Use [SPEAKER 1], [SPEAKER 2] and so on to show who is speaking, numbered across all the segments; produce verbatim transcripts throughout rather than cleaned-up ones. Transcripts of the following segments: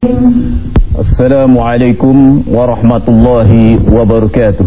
[SPEAKER 1] Assalamualaikum warahmatullahi wabarakatuh.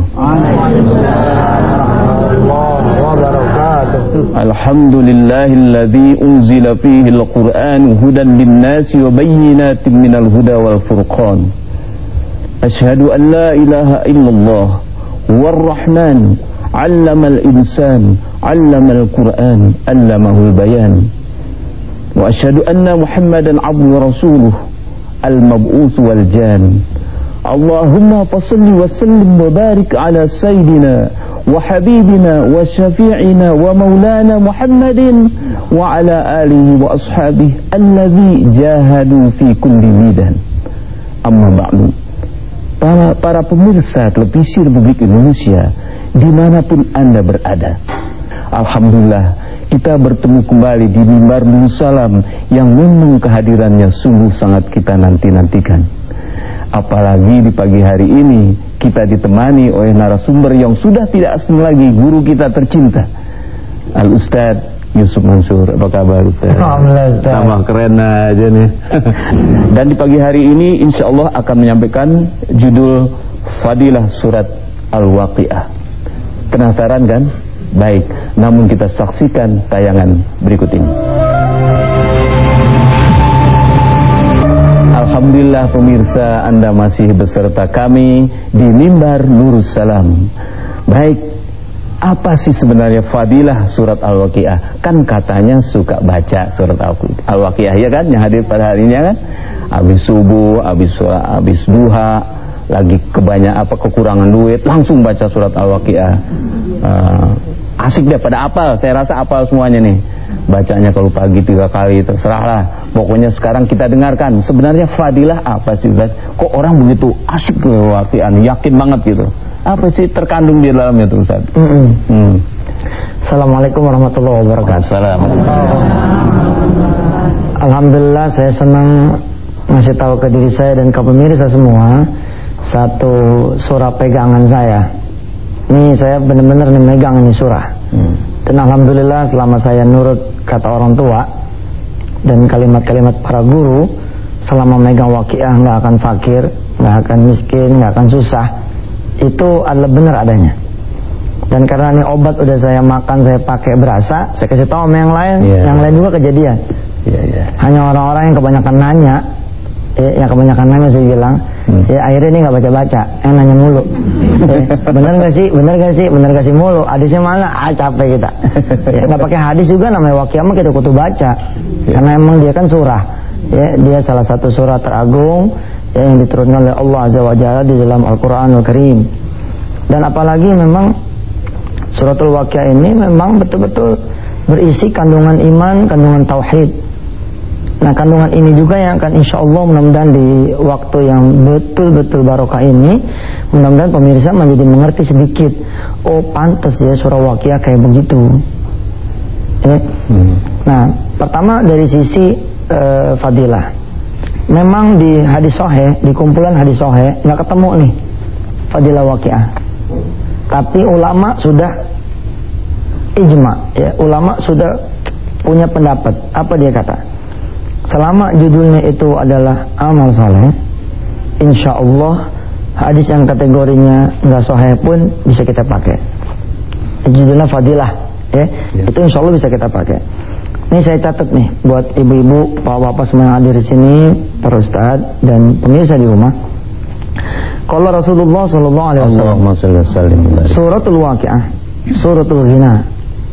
[SPEAKER 1] Alhamdulillahilladzi unzila fihi al-Qur'an hudan lin-nasi wa bayyinatin minal huda wal furqan. Asyhadu an la ilaha illallah huwar rahman 'allamal insan 'allamal Qur'an 'allamahul bayan. Wa asyhadu anna Muhammadan 'abduhu wa rasuluh al-mab'uts wal jan. Allahumma fassalli wa sallim wa barik ala sayyidina wa habibina wa syafi'ina wa maulana Muhammadin wa ala alihi wa ashabihi alladzi jahadu fi kulli bidan. Amma ba'du. Para, para pemirsa televisi Republik Indonesia dimanapun Anda berada, alhamdulillah kita bertemu kembali di mimbar Nurus Salam yang memang kehadirannya sungguh sangat kita nanti-nantikan. Apalagi di pagi hari ini kita ditemani oleh narasumber yang sudah tidak asing lagi, guru kita tercinta, Al-Ustaz Yusuf Mansur. Apa kabar Ustaz?
[SPEAKER 2] Alhamdulillah Ustaz.
[SPEAKER 1] Nama keren aja nih. Dan di pagi hari ini insya Allah akan menyampaikan judul Fadilah Surat Al-Waqiah. Penasaran kan? Baik, namun kita saksikan tayangan berikut ini. Alhamdulillah pemirsa, Anda masih beserta kami di mimbar Nurus Salam. Baik, apa sih sebenarnya fadilah surat Al-Waqiah? Kan katanya suka baca surat Al-Waqiah, ya kan? Yang hadir pada harinya kan? Habis subuh, habis habis duha, lagi kebanyakan apa kekurangan duit, langsung baca surat Al-Waqiah. Uh, asik deh, pada apal, saya rasa apal semuanya nih. Bacanya kalau pagi tiga kali terserahlah. Pokoknya sekarang kita dengarkan sebenarnya fadilah apa sih Ustaz? Kok orang begitu asik ke Waqiah, yakin banget gitu. Apa sih terkandung di dalamnya tuh Ustaz? Mm -hmm. hmm.
[SPEAKER 2] Assalamualaikum warahmatullahi wabarakatuh.
[SPEAKER 1] Assalamualaikum.
[SPEAKER 2] Alhamdulillah saya senang ngasih tahu ke diri saya dan ke pemirsa semua satu surah pegangan saya. Ini saya benar-benar memegang ini surah. Hmm. Dan alhamdulillah selama saya nurut kata orang tua dan kalimat-kalimat para guru, selama memegang Waqiah nggak akan fakir, nggak akan miskin, nggak akan susah. Itu adalah benar adanya. Dan karena ini obat udah saya makan, saya pakai berasa, saya kasih tahu sama yang lain, yeah. yang lain juga kejadian. Yeah, yeah. Hanya orang-orang yang kebanyakan nanya, ya, yang kebanyakan nanya saya bilang, hmm. ya akhirnya ini nggak baca-baca, yang nanya mulu. Ya, bener nggak sih, bener nggak sih, bener nggak sih mulu. Hadisnya mana? Ah capek kita. Ya, nggak pakai hadis juga namanya Waqiah mah kita kudu baca, yeah. karena emang dia kan surah. Ya, dia salah satu surah teragung ya, yang diturunkan oleh Allah Azza wa Jalla di dalam Al-Qur'anul Karim. Dan apalagi memang Suratul Waqiah ini memang betul-betul berisi kandungan iman, kandungan tauhid. Nah kandungan ini juga yang akan insya Allah mudah-mudahan di waktu yang betul-betul barokah ini, mudah-mudahan pemirsa menjadi mengerti sedikit. Oh pantas ya surah Waqiah kayak begitu ya. hmm. Nah pertama dari sisi uh, fadilah, memang di hadis sahih, di kumpulan hadis sahih nggak ketemu nih fadilah Waqiah. Tapi ulama sudah ijma ya, ulama sudah punya pendapat. Apa dia kata? Selama judulnya itu adalah amal soleh, insya Allah hadis yang kategorinya nggak sahih pun bisa kita pakai. Judulnya fadilah, ya, ya. Itu insya Allah bisa kita pakai. Ini saya catat nih buat ibu-ibu, bapak-bapak semua yang hadir di sini, para ustadz dan pemirsa di rumah. Kalau Rasulullah Sallallahu Alaihi Wasallam, Suratul Waqiah, Suratul Ghina,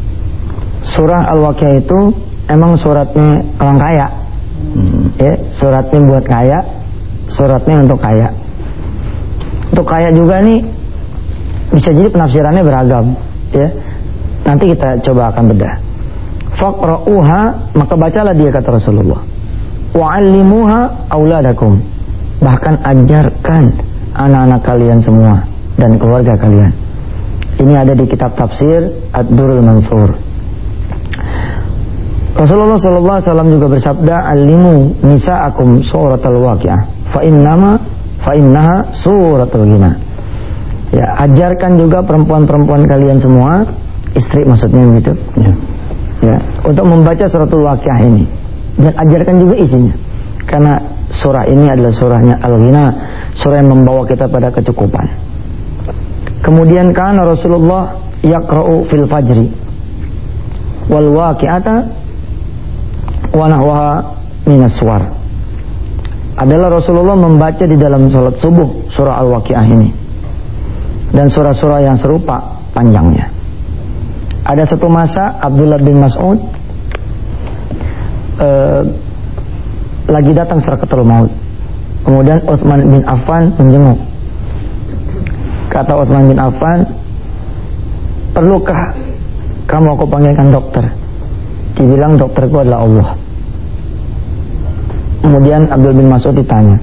[SPEAKER 2] surah Al-Waqiah itu emang suratnya orang kaya. Hmm. Ya, suratnya buat kaya, suratnya untuk kaya. Untuk kaya juga nih bisa jadi penafsirannya beragam, ya. Nanti kita coba akan bedah. Faqra'uha, maka bacalah dia kata Rasulullah. Wa'allimuha auladakum, bahkan ajarkan anak-anak kalian semua dan keluarga kalian. Ini ada di kitab tafsir Ad-Durrul Mansur. Rasulullah sallallahu alaihi wasallam juga bersabda, "Allimu nisa'akum suratul Waqiah, fa innama fa innaha suratul Ghina." Ya, ajarkan juga perempuan-perempuan kalian semua, istri maksudnya begitu. Ya. Ya, untuk membaca suratul Waqiah ini dan ajarkan juga isinya. Karena surah ini adalah surahnya Al-Ghina, surah yang membawa kita pada kecukupan. Kemudian kana Rasulullah yaqra'u fil fajri wal waqi'ata wa nahwaha minas suwar. Adalah Rasulullah membaca di dalam salat subuh surah Al-Waqi'ah ini dan surah-surah yang serupa panjangnya. Ada satu masa Abdullah bin Mas'ud uh, lagi datang sakaratul maut. Kemudian Utsman bin Affan menjenguk. Kata Utsman bin Affan, perlukah kamu aku panggilkan dokter? Dibilang dokterku adalah Allah. Kemudian Abdul bin Mas'ud ditanya,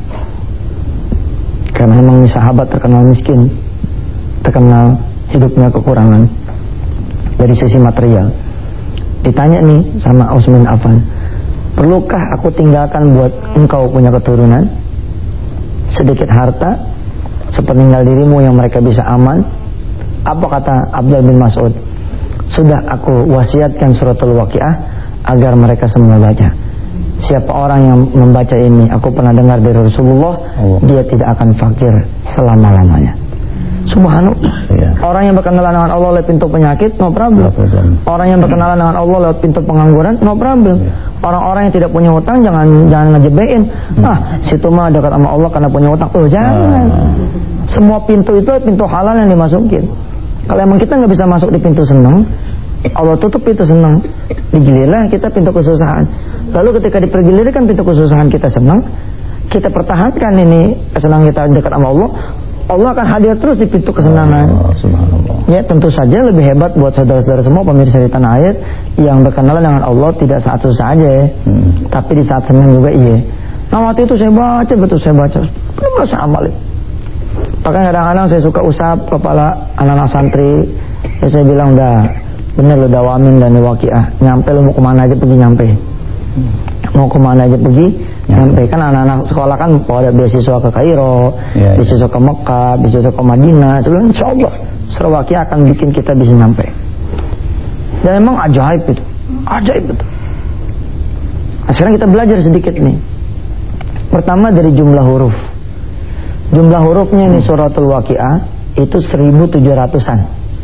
[SPEAKER 2] karena memang ini sahabat terkenal miskin, terkenal hidupnya kekurangan dari sisi material. Ditanya nih sama Utsman bin Affan, perlukah aku tinggalkan buat engkau punya keturunan sedikit harta sepeninggal dirimu yang mereka bisa aman? Apa kata Abdul bin Mas'ud? Sudah aku wasiatkan suratul Waqi'ah agar mereka semua baca. Siapa orang yang membaca ini, aku pernah dengar dari Rasulullah, Allah, dia tidak akan fakir selama-lamanya. Subhanallah. Ya. Orang yang berkenalan dengan Allah lewat pintu penyakit, no problem. Orang yang berkenalan dengan Allah lewat pintu pengangguran, no problem. Ya. Orang-orang yang tidak punya hutang, jangan jangan ngejebein. Hmm. Ah, situ mah dekat sama Allah karena punya hutang. Oh, jangan. Ah. Semua pintu itu pintu halal yang dimasukin. Kalau emang kita nggak bisa masuk di pintu senang, Allah tutup pintu senang. Digilirlah kita pintu kesusahan. Lalu ketika dipergilirkan pintu kesusahan kita senang, kita pertahankan ini kesenangan kita dekat sama Allah, Allah akan hadir terus di pintu kesenangan. Oh, subhanallah. Ya, tentu saja lebih hebat buat saudara-saudara semua pemirsa di tanah air yang berkenalan dengan Allah tidak saat susah aja, hmm. tapi di saat senang juga iya. Nah, waktu itu saya baca betul saya baca, belum saya amalin. Bahkan kadang-kadang saya suka usap kepala anak-anak santri, ya saya bilang udah bener lo dawamin dan Waqi'ah, nyampe lo mau kemana aja pergi nyampe, hmm. mau kemana aja pergi. Nyampe kan anak-anak sekolah kan pada beasiswa ke Kairo, ya, beasiswa ke Mekah, beasiswa ke Madinah. Sebelum insya Allah surah Waqi'ah akan bikin kita bisa nyampe. Dan memang ajaib itu, ajaib itu. Nah, sekarang kita belajar sedikit nih. Pertama dari jumlah huruf. Jumlah hurufnya ini suratul Waqi'ah itu seribu tujuh ratusan.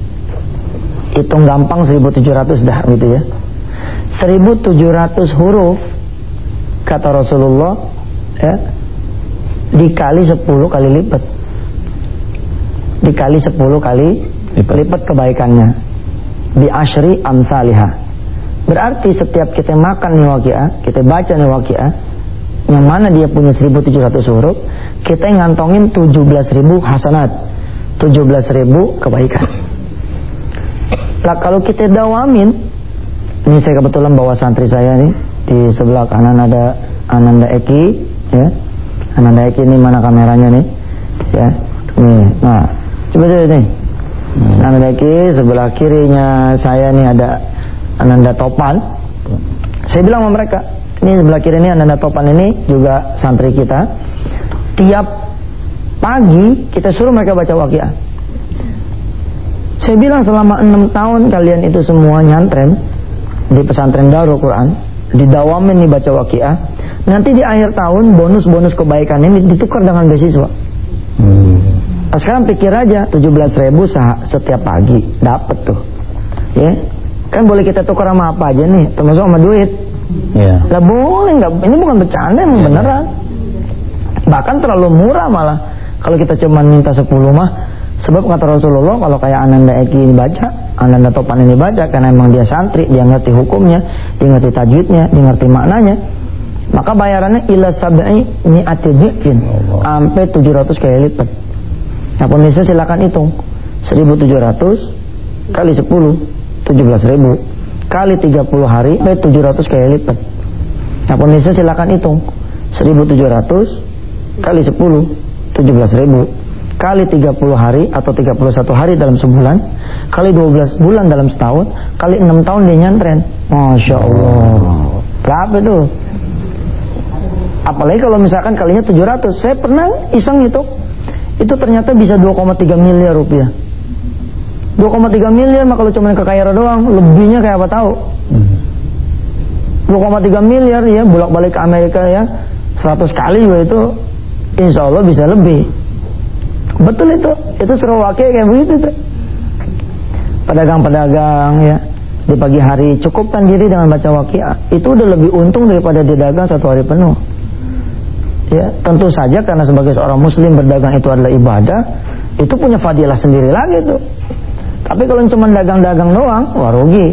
[SPEAKER 2] Hitung gampang seribu tujuh ratus dah gitu ya. seribu tujuh ratus huruf. Kata Rasulullah ya, dikali sepuluh kali lipat, dikali sepuluh kali lipat, lipat kebaikannya, bi asyri amsalihah. Berarti setiap kita makan nih Waqi'ah, kita baca nih Waqi'ah, yang mana dia punya seribu tujuh ratus huruf, kita ngantongin tujuh belas ribu hasanat, tujuh belas ribu kebaikan. Lah kalau kita dawamin, ini saya kebetulan bawa santri saya nih, di sebelah kanan ada Ananda Eki, ya. Ananda Eki ini mana kameranya nih, ya. Nih, nah, coba deh nih. Hmm. Ananda Eki sebelah kirinya saya nih ada Ananda Topan. Saya bilang sama mereka, ini sebelah kiri ini Ananda Topan ini juga santri kita. Tiap pagi kita suruh mereka baca Waqi'ah. Saya bilang selama enam tahun kalian itu semua nyantren di pesantren Darul Quran, didawamin nih baca Waqi'ah, nanti di akhir tahun bonus-bonus kebaikan ini ditukar dengan beasiswa. hmm. Nah, sekarang pikir aja tujuh belas ribu setiap pagi dapat tuh, ya kan boleh kita tukar sama apa aja nih, termasuk sama duit. yeah. Lah boleh nggak? Ini bukan bercanda, emang yeah. beneran. Bahkan terlalu murah malah kalau kita cuma minta sepuluh mah. Sebab kata Rasulullah, kalau kayak Ananda Eki ini baca, Ananda Topan ini baca, karena emang dia santri, dia ngerti hukumnya, dia ngerti tajwidnya, dia ngerti maknanya, maka bayarannya ila sab'i mi'ati dhi'fin, sampai tujuh ratus kali lipat. Nah pemirsa silakan hitung, seribu tujuh ratus kali sepuluh, tujuh belas ribu, kali tiga puluh hari, sampai tujuh ratus kali lipat. Nah pemirsa silakan hitung, seribu tujuh ratus kali sepuluh, tujuh belas ribu, kali tiga puluh hari atau tiga puluh satu hari dalam sebulan, kali dua belas bulan dalam setahun, kali enam tahun dia nyantren. Masya Allah. Berapa itu? Apalagi kalau misalkan kalinya tujuh ratus. Saya pernah iseng itu, itu ternyata bisa dua koma tiga miliar rupiah. dua koma tiga miliar mah kalau cuma ke Kairo doang, lebihnya kayak apa tahu? dua koma tiga miliar ya, bolak-balik ke Amerika ya. seratus kali juga itu insya Allah bisa lebih. Betul itu, itu surah Waqiah kayak begitu tuh. Pedagang-pedagang ya di pagi hari cukupkan diri dengan baca Waqiah, itu udah lebih untung daripada dia dagang satu hari penuh. Ya, tentu saja karena sebagai seorang muslim berdagang itu adalah ibadah, itu punya fadilah sendiri lagi tuh. Tapi kalau cuma dagang-dagang doang, wah rugi.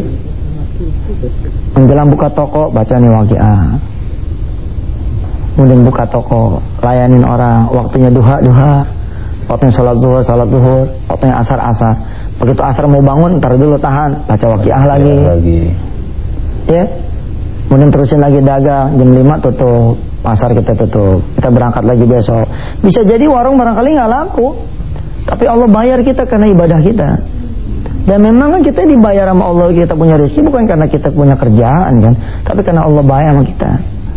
[SPEAKER 2] Menjelang buka toko baca nih Waqiah. Kemudian buka toko, layanin orang, waktunya duha-duha. Waktunya sholat zuhur, sholat zuhur, waktunya asar, asar. Begitu asar mau bangun, ntar dulu tahan, baca Waqiah lagi. lagi. Ya, kemudian terusin lagi dagang, jam lima tutup, pasar kita tutup, kita berangkat lagi besok. Bisa jadi warung barangkali nggak laku, tapi Allah bayar kita karena ibadah kita. Dan memang kan kita dibayar sama Allah, kita punya rezeki bukan karena kita punya kerjaan kan, tapi karena Allah bayar sama kita.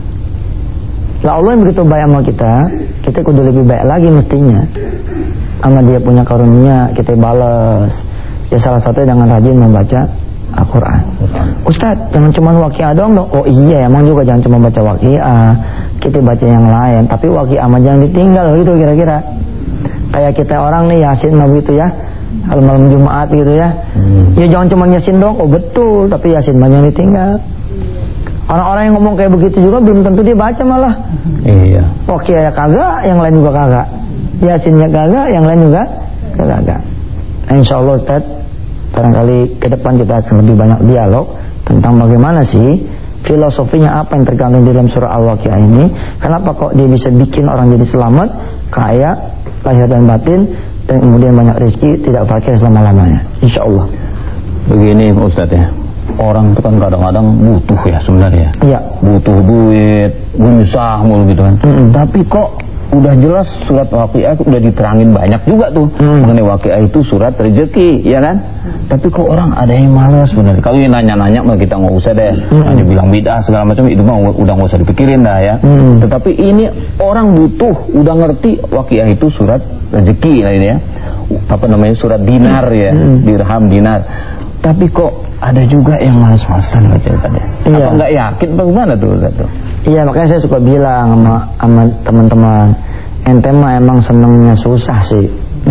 [SPEAKER 2] Lah Allah yang begitu baik sama kita, kita kudu lebih baik lagi mestinya. Sama dia punya karunia, kita balas. Ya salah satunya dengan rajin membaca Al-Quran. Ustadz, jangan cuma Waqiah doang dong. Oh iya, emang juga jangan cuma baca Waqiah, kita baca yang lain. Tapi Waqiah mah jangan ditinggal gitu kira-kira. Kayak kita orang nih Yasin mah gitu ya, kalau malam Jumat gitu ya. Hmm. Ya jangan cuma Yasin dong. Oh betul, tapi Yasin mah jangan ditinggal. Orang-orang yang ngomong kayak begitu juga belum tentu dia baca malah. Iya. Waqiah ya kagak, yang lain juga kagak. Yasinnya kagak, yang lain juga kagak. Nah, insya Allah Ustaz, barangkali ke depan kita akan lebih banyak dialog tentang bagaimana sih filosofinya apa yang terkandung di dalam surah Al-Waqiah ini. Kenapa kok dia bisa bikin orang jadi selamat, kaya, lahir dan batin, dan kemudian banyak rezeki, tidak fakir selama-lamanya. Insya Allah.
[SPEAKER 1] Begini Ustaz ya, orang itu kan kadang-kadang butuh ya sebenarnya. Iya. Butuh duit, gelisah mulu gitu kan. Mm-hmm. Tapi kok udah jelas surat Waqiah udah diterangin banyak juga tuh mm. mengenai Waqiah itu surat rezeki, ya kan? Mm. Tapi kok orang ada yang malas sebenarnya. Kalau yang nanya-nanya mah kita nggak usah deh, mm. hanya bilang bid'ah segala macam itu mah udah nggak usah dipikirin dah ya. Mm. Tetapi ini orang butuh, udah ngerti Waqiah itu surat rezeki lah ini ya. Apa namanya surat dinar ya, mm. dirham dinar. Tapi kok ada juga yang malas-malasan baca tadi. Iya. Apa nggak yakin bagaimana tuh Ustaz?
[SPEAKER 2] Iya, makanya saya suka bilang sama sama teman-teman, ente mah emang senengnya susah sih.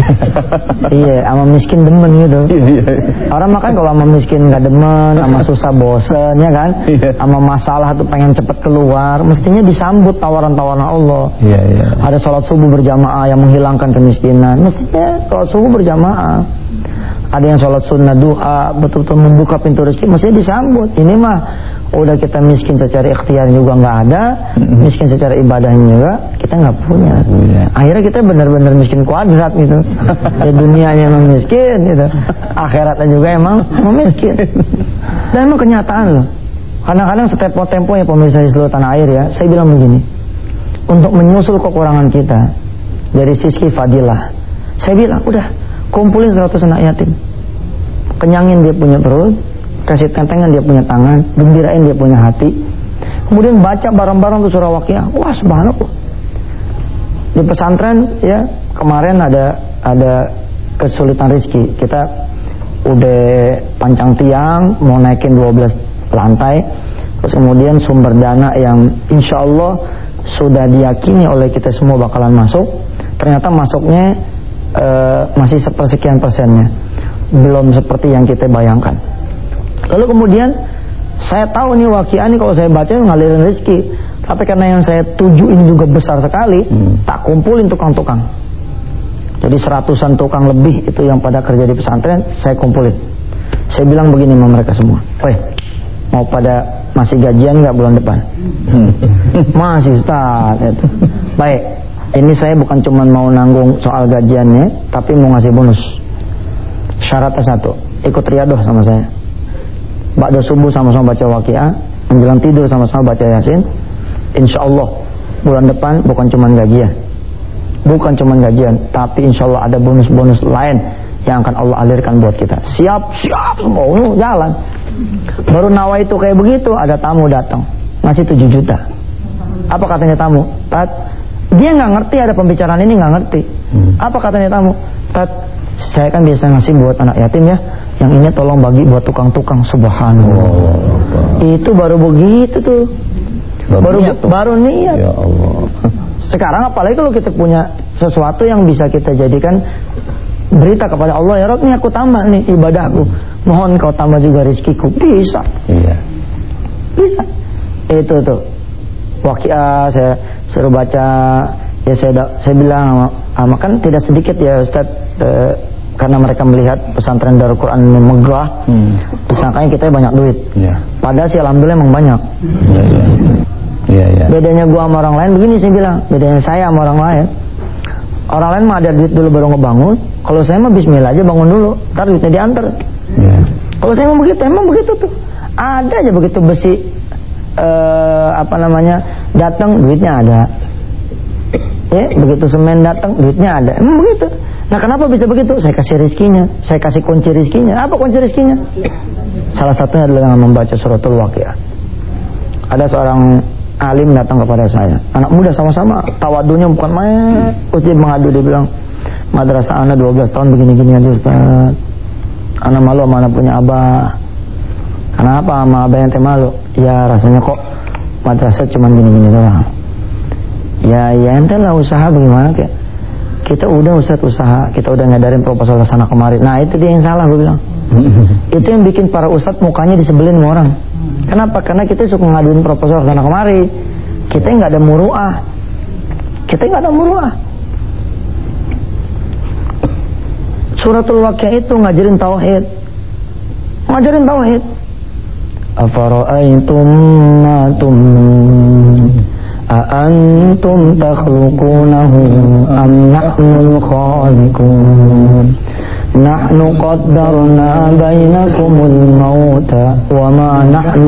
[SPEAKER 2] Iya, sama miskin demen gitu. Orang makan kalau sama miskin nggak demen, sama susah bosen ya kan, sama masalah tuh pengen cepet keluar, mestinya disambut tawaran-tawaran Allah. Iya, iya. Ada sholat subuh berjamaah yang menghilangkan kemiskinan, mestinya sholat subuh berjamaah. Ada yang sholat sunnah duha betul-betul membuka pintu rezeki, mestinya disambut. Ini mah udah kita miskin secara ikhtiar juga nggak ada, miskin secara ibadahnya juga kita nggak punya. Akhirnya kita benar-benar miskin kuadrat gitu. Ya dunianya emang miskin gitu, akhiratnya juga emang miskin. Dan emang kenyataan loh. Kadang-kadang setiap tempo ya pemirsa di seluruh tanah air ya, saya bilang begini, untuk menyusul kekurangan kita dari sisi fadilah, saya bilang udah kumpulin seratus anak yatim, kenyangin dia punya perut, kasih tentengan dia punya tangan, gembirain dia punya hati, kemudian baca bareng-bareng tuh surah Waqiah. Wah subhanallah. Di pesantren ya kemarin ada ada kesulitan rezeki, kita udah pancang tiang mau naikin dua belas lantai, terus kemudian sumber dana yang insya Allah sudah diyakini oleh kita semua bakalan masuk, ternyata masuknya Uh, masih sepersekian persennya, belum seperti yang kita bayangkan. Lalu kemudian saya tahu nih Waqiah nih kalau saya baca ngalirin rezeki, tapi karena yang saya tuju ini juga besar sekali, hmm. tak kumpulin tukang-tukang. Jadi seratusan tukang lebih itu yang pada kerja di pesantren saya kumpulin. Saya bilang begini sama mereka semua, weh mau pada masih gajian nggak bulan depan? Hmm. Masih Ustaz. Itu. Baik. Ini saya bukan cuma mau nanggung soal gajiannya, tapi mau ngasih bonus. Syaratnya satu, ikut riadoh sama saya. Ba'da subuh sama-sama baca Waqiah, menjelang tidur sama-sama baca Yasin. Insya Allah bulan depan bukan cuma gajian, bukan cuma gajian, tapi insya Allah ada bonus-bonus lain yang akan Allah alirkan buat kita. Siap, siap semua, oh, jalan. Baru nawa itu kayak begitu, ada tamu datang, ngasih tujuh juta. Apa katanya tamu? Tat, dia nggak ngerti ada pembicaraan ini, nggak ngerti. Hmm. Apa katanya tamu? Tat, saya kan biasa ngasih buat anak yatim ya, yang ini tolong bagi buat tukang-tukang. Subhanallah. Oh, itu baru begitu tuh. Baru baru niat. Baru niat. Ya Allah. Sekarang apalagi kalau kita punya sesuatu yang bisa kita jadikan berita kepada Allah, ya Rabb, nih aku tambah nih ibadahku, mohon kau tambah juga rezekiku. Bisa.
[SPEAKER 1] Iya.
[SPEAKER 2] Bisa. Itu tuh. Waqiah saya suruh baca, ya saya saya bilang sama, kan tidak sedikit ya Ustaz, eh, karena mereka melihat pesantren Darul Quran ini megah, hmm. disangkanya kita banyak duit. Yeah. Padahal sih alhamdulillah emang banyak. Yeah, yeah. Yeah, yeah. Bedanya gua sama orang lain begini, saya bilang, bedanya saya sama orang lain. Orang lain mah ada duit dulu baru ngebangun. Kalau saya mah bismillah aja bangun dulu, ntar duitnya diantar. Yeah. Kalau saya mah begitu, emang begitu tuh. Ada aja begitu besi uh, apa namanya datang duitnya ada. Ya, begitu semen datang duitnya ada. Emang begitu. Nah, kenapa bisa begitu? Saya kasih rezekinya, saya kasih kunci rezekinya. Apa kunci rezekinya? Salah satunya adalah dengan membaca suratul Waqiah. Ada seorang alim datang kepada saya, anak muda sama-sama, tawadunya bukan main. Uji mengadu, dia bilang, madrasah anak dua belas tahun begini-gini aja Ustaz. Anak malu sama anak punya abah. Kenapa sama abah yang teh malu? Ya rasanya kok madrasah cuma gini-gini doang. Ya ya ente lah usaha bagaimana kayak. Kita udah Ustaz usaha, kita udah ngadarin proposal sana kemari. Nah itu dia yang salah, gue bilang. Itu yang bikin para ustaz mukanya disebelin sama orang. Kenapa? Karena kita suka ngaduin proposal sana kemari. Kita nggak ada muruah. Kita nggak ada muruah. Suratul Waqiah itu ngajarin tauhid. Ngajarin tauhid. Afara'aitum ma tumnun أأنتم تخلقونه أم نحن الخالقون نحن قدرنا بينكم الموت وما نحن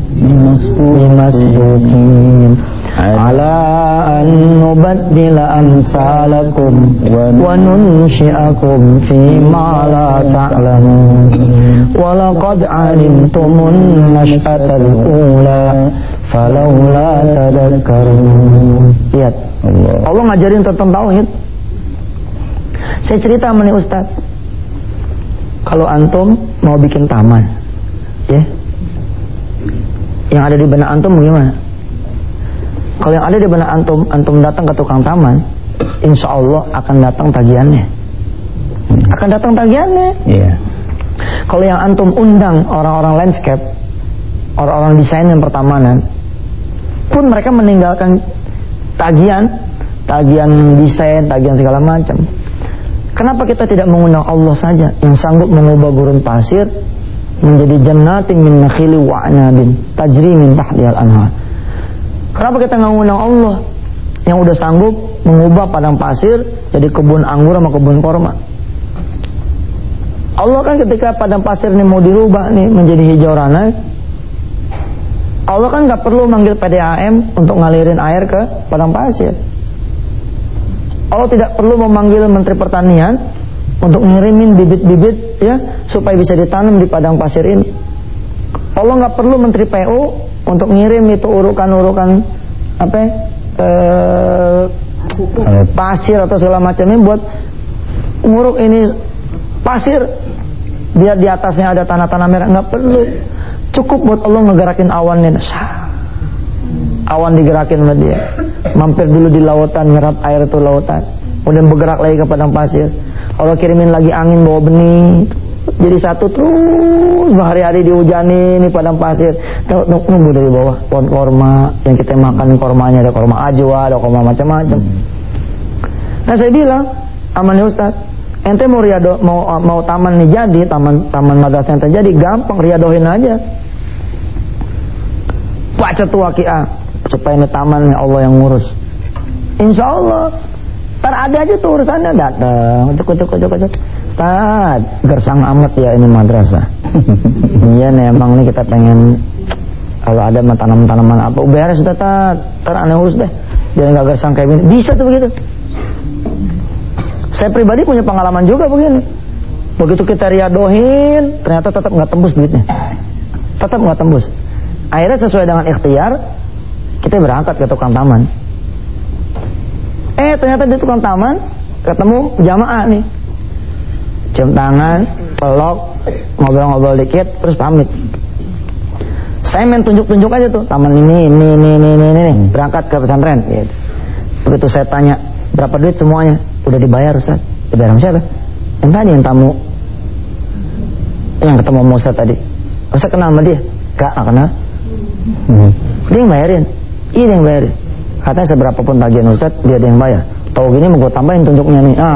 [SPEAKER 2] بمسبوقين على أن نبدل أمثالكم وننشئكم فيما لا تعلمون ولقد علمتم النشأة الأولى falaulah tadakkarun. Lihat, Allah. Allah ngajarin tentang tauhid. Saya cerita sama nih Ustaz, kalau antum mau bikin taman, ya, yang ada di benak antum gimana? Kalau yang ada di benak antum, antum datang ke tukang taman, insya Allah akan datang tagihannya. Akan datang tagihannya. Yeah. Kalau yang antum undang orang-orang landscape, orang-orang desain dan pertamanan, pun mereka meninggalkan tagihan, tagihan desain, tagihan segala macam. Kenapa kita tidak mengundang Allah saja yang sanggup mengubah gurun pasir menjadi jannatin min nakhili wa anabin tajri min tahtihal anhar? Kenapa kita nggak mengundang Allah yang udah sanggup mengubah padang pasir jadi kebun anggur sama kebun korma? Allah kan ketika padang pasir ini mau dirubah nih menjadi hijau ranai, Allah kan gak perlu manggil P D A M untuk ngalirin air ke padang pasir. Allah tidak perlu memanggil Menteri Pertanian untuk ngirimin bibit-bibit ya supaya bisa ditanam di padang pasir ini. Allah gak perlu Menteri P U untuk ngirim itu urukan-urukan apa eh, pasir atau segala macamnya buat nguruk ini pasir biar di atasnya ada tanah-tanah merah. Gak perlu. Cukup buat Allah ngegerakin awannya. Awan digerakin sama dia. Mampir dulu di lautan, nyerap air itu lautan. Kemudian bergerak lagi ke padang pasir. Allah kirimin lagi angin bawa benih. Jadi satu terus berhari-hari dihujani nih padang pasir. Nunggu dari bawah pohon korma yang kita makan, kormanya ada korma ajwa, ada korma macam-macam. Nah saya bilang, aman ya Ustaz, ente mau riado, mau mau taman nih jadi, taman taman madrasah yang terjadi, gampang riadohin aja. Baca tuh Waqiah supaya ini taman Allah yang ngurus. Insya Allah. Ntar ada aja tuh urusannya, datang, cuk cuk cuk cuk. Ustaz, gersang amat ya ini madrasah. Iya nih emang nih kita pengen kalau ada tanaman-tanaman apa, beres sudah tat, ntar aneh urus deh. Biar nggak gersang kayak gini. Bisa tuh begitu. Saya pribadi punya pengalaman juga begini. Begitu kita riadohin, ternyata tetap nggak tembus duitnya. Tetap nggak tembus. Akhirnya sesuai dengan ikhtiar, kita berangkat ke tukang taman. Eh ternyata di tukang taman ketemu jamaah nih. Cium tangan, peluk, ngobrol-ngobrol dikit, terus pamit. Saya main tunjuk-tunjuk aja tuh, taman ini, ini, ini, ini, ini, ini. Berangkat ke pesantren. Gitu. Begitu saya tanya, berapa duit semuanya? Udah dibayar Ustaz. Dibayar sama siapa? Yang tadi, yang tamu, yang ketemu sama Ustaz tadi. Ustaz kenal sama dia? Gak, gak kenal. hmm. Dia yang bayarin. Iya, dia yang bayarin. Katanya seberapapun bagian Ustaz, dia ada yang bayar. Tahu gini mau gue tambahin tunjuknya nih. Ah,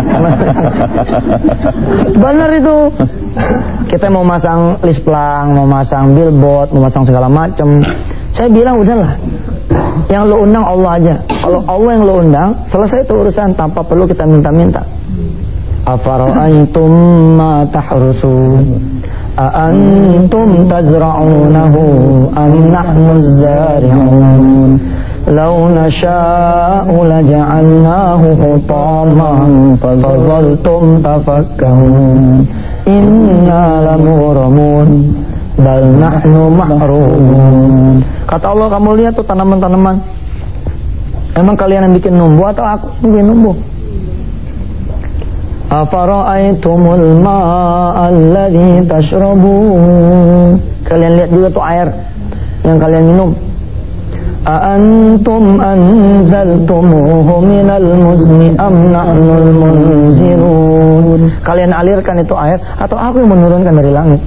[SPEAKER 2] bener itu. Kita mau masang list pelang, mau masang billboard, mau masang segala macam. Saya bilang udahlah, yang lo undang Allah aja. Kalau Allah yang lo undang, selesai itu urusan tanpa perlu kita minta-minta. Afara'aytum ma tahrusun a'antum tazra'unahu am nahnu zari'un law nasha'u laja'alnahu hutaman fazaltum tafakkahun inna lamuramun bal nahnu mahrumun. Kata Allah, kamu lihat tuh tanaman-tanaman, emang kalian yang bikin numbuh atau aku yang bikin numbuh? Afara'aitumul ma'a alladhi tashrabun. Kalian lihat juga tuh air yang kalian minum. A'antum anzaltumuhu minal muzni am na'nul munzilun. Kalian alirkan itu air atau aku yang menurunkan dari langit?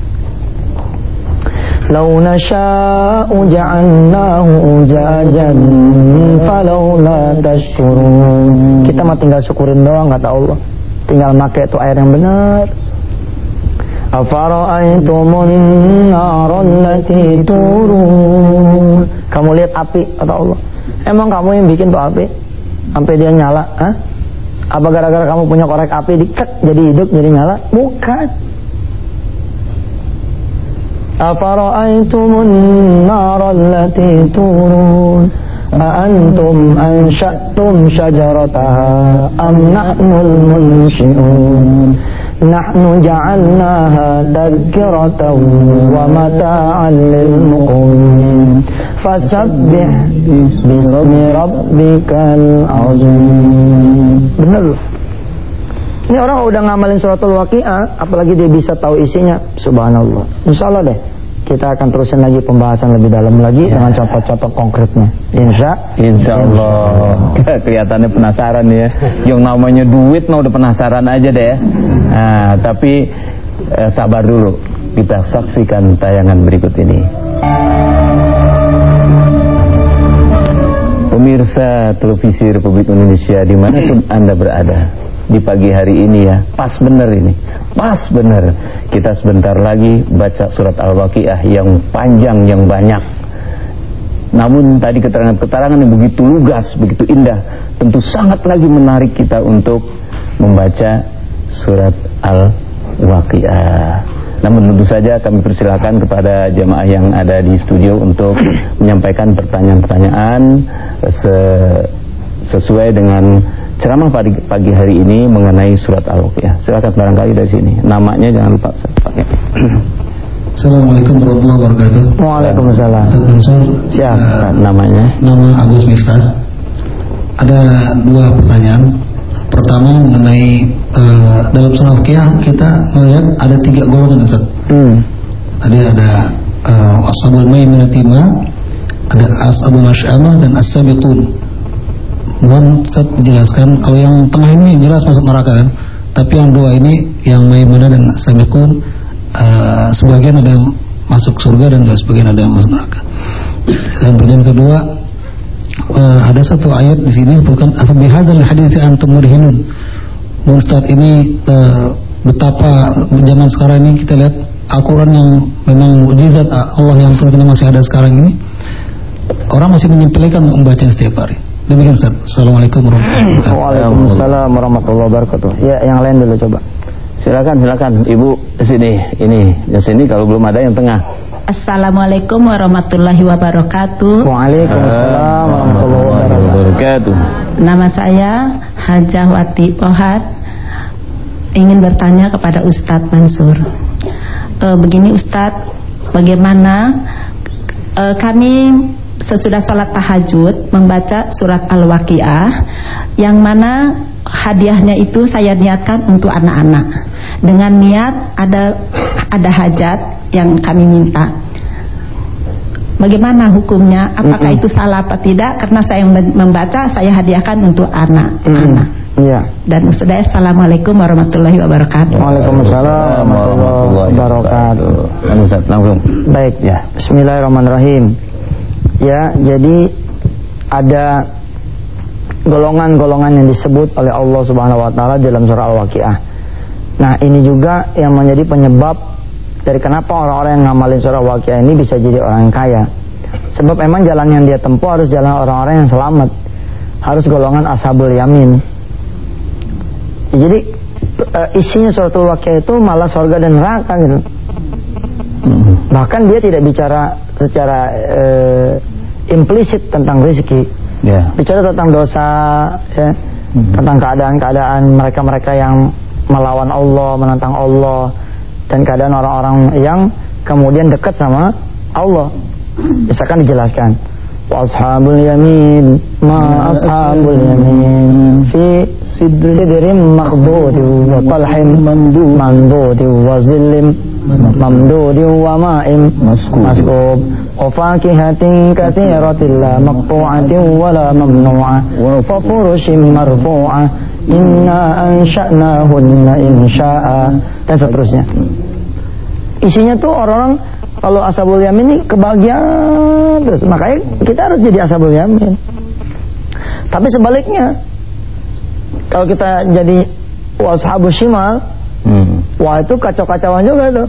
[SPEAKER 2] Law nasha'u ja'alnahu ujajan falawla tashkurun. Kita mah tinggal syukurin doang, kata Allah. Tinggal pakai itu air yang benar. Afara'aitumun naral lati turun. Kamu lihat api, kata Allah. Emang kamu yang bikin tuh api sampai dia nyala? Hah? Apa gara-gara kamu punya korek api diket jadi hidup jadi nyala? Bukan. Afara'aitumun naral lati turun A'antum ansha'tum syajarataha am nahnul munshi'un Nahnu ja'alnaha tadhkiratan wa mata'an lil muqwin Fasabbih bismi rabbikal azim. Bener loh. Ini orang kalau udah ngamalin suratul Waqiah, apalagi dia bisa tahu isinya, subhanallah. Insyaallah deh kita akan terusin lagi pembahasan lebih dalam lagi ya, dengan contoh-contoh konkretnya. Insya
[SPEAKER 1] Insya Allah. Kelihatannya penasaran ya. Yang namanya duit mah udah penasaran aja deh. Nah, tapi eh, sabar dulu. Kita saksikan tayangan berikut ini. Pemirsa televisi Republik Indonesia dimanapun Anda berada, di pagi hari ini ya, pas bener ini, pas bener. Kita sebentar lagi baca surat Al-Waqiah yang panjang, yang banyak. Namun tadi keterangan-keterangan yang begitu lugas, begitu indah, tentu sangat lagi menarik kita untuk membaca surat Al-Waqiah. Namun tentu saja kami persilakan kepada jamaah yang ada di studio untuk menyampaikan pertanyaan-pertanyaan sesuai dengan ceramah pagi, pagi hari ini mengenai surat Al-Waqiah. Silakan barangkali dari sini. Namanya jangan lupa pakai.
[SPEAKER 3] Assalamualaikum warahmatullahi wabarakatuh.
[SPEAKER 2] Waalaikumsalam. Siapa
[SPEAKER 3] uh,
[SPEAKER 2] namanya?
[SPEAKER 3] Nama Agus Miftah. Ada dua pertanyaan. Pertama mengenai uh, dalam surah Al-Waqiah kita melihat ada tiga golongan, Ustaz. Hmm. Tadi ada uh, ashabul maiminatima, ada ashabul masy'amah dan as-sabiqun. Mohon Ustaz dijelaskan, kalau yang tengah ini jelas masuk neraka kan, tapi yang dua ini yang maimunah dan as-sabiqun uh, sebagian ada yang masuk surga dan sebagian ada yang masuk neraka. Dan pertanyaan kedua, uh, ada satu ayat di sini bukan apa bihadzal hadits antum mudhinun. Ustaz, ini uh, betapa zaman sekarang ini kita lihat Al-Quran yang memang mukjizat Allah yang turunnya masih ada sekarang ini, orang masih menyepelekan membaca setiap hari. Demikian Ustaz. Assalamualaikum warahmatullahi wabarakatuh.
[SPEAKER 2] Waalaikumsalam warahmatullahi wabarakatuh. Ya, yang lain dulu coba.
[SPEAKER 1] Silakan, silakan Ibu sini. Ini, yang sini kalau belum ada yang tengah.
[SPEAKER 4] Assalamualaikum warahmatullahi wabarakatuh.
[SPEAKER 2] Waalaikumsalam warahmatullahi wabarakatuh.
[SPEAKER 4] Nama saya Hajah Wati Ohad. Ingin bertanya kepada Ustadz Mansur. E, begini Ustadz, bagaimana e, kami sesudah sholat tahajud membaca surat Al-Waqiah, yang mana hadiahnya itu saya niatkan untuk anak-anak dengan niat ada ada hajat yang kami minta. bagaimana hukumnya? Apakah mm-hmm. itu salah apa tidak? Karena saya membaca, saya hadiahkan untuk anak-anak.
[SPEAKER 2] Mm-hmm. Iya.
[SPEAKER 4] Dan Ustaz, assalamualaikum warahmatullahi wabarakatuh.
[SPEAKER 2] Waalaikumsalam warahmatullahi wabarakatuh.
[SPEAKER 1] Ustaz, langsung.
[SPEAKER 2] Baik ya. Bismillahirrahmanirrahim. Ya, jadi ada golongan-golongan yang disebut oleh Allah Subhanahu wa taala dalam surah Al-Waqiah. Nah, ini juga yang menjadi penyebab dari kenapa orang-orang yang ngamalin surah Al-Waqiah ini bisa jadi orang yang kaya. Sebab emang jalan yang dia tempuh harus jalan orang-orang yang selamat. Harus golongan ashabul yamin. Jadi uh, isinya suratul Waqiah itu malah surga dan neraka gitu. Hmm. Bahkan dia tidak bicara secara uh, implisit tentang rezeki, yeah. bicara tentang dosa, ya, hmm. tentang keadaan-keadaan mereka-mereka yang melawan Allah, menentang Allah, dan keadaan orang-orang yang kemudian dekat sama Allah. Misalkan dijelaskan, wa ashabul yamin, ma ashabul yamin, fi sidrim makhdudi wa talhim mandudi wa zillim mamdudi wa ma'im maskub wa fakihatin katsiratin la maqtu'atin wa la mamnu'ah wa furushin marfu'ah inna ansha'nahunna insya'a, dan seterusnya. Isinya tuh orang-orang kalau ashabul yamin ini kebahagiaan terus. Makanya kita harus jadi ashabul yamin. Tapi sebaliknya, kalau kita jadi washabus shimal, hmm. wah itu kacau-kacauan juga tuh.